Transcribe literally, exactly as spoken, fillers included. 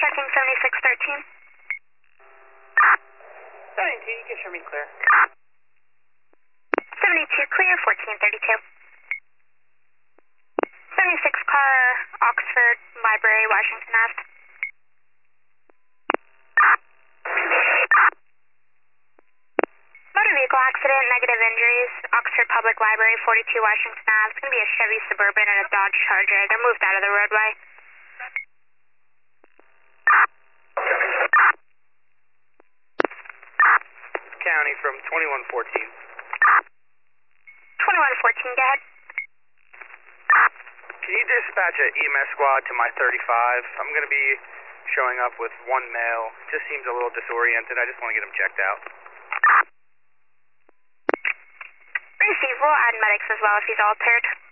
checking seventy-six thirteen. seventy-two, you can show me clear. seventy-two clear, fourteen thirty-two. seventy-six car, Oxford, Library, Washington Ave. Motor vehicle accident, negative injuries, Oxford Public Library, forty-two Washington Ave. It's going to be a Chevy Suburban and a Dodge Charger. They're moved out of the roadway. County from twenty-one fourteen. twenty-one fourteen, go ahead. Can you dispatch an E M S squad to my thirty-five? I'm going to be showing up with one male. Just seems a little disoriented. I just want to get him checked out. Receive, we'll add medics as well if he's altered.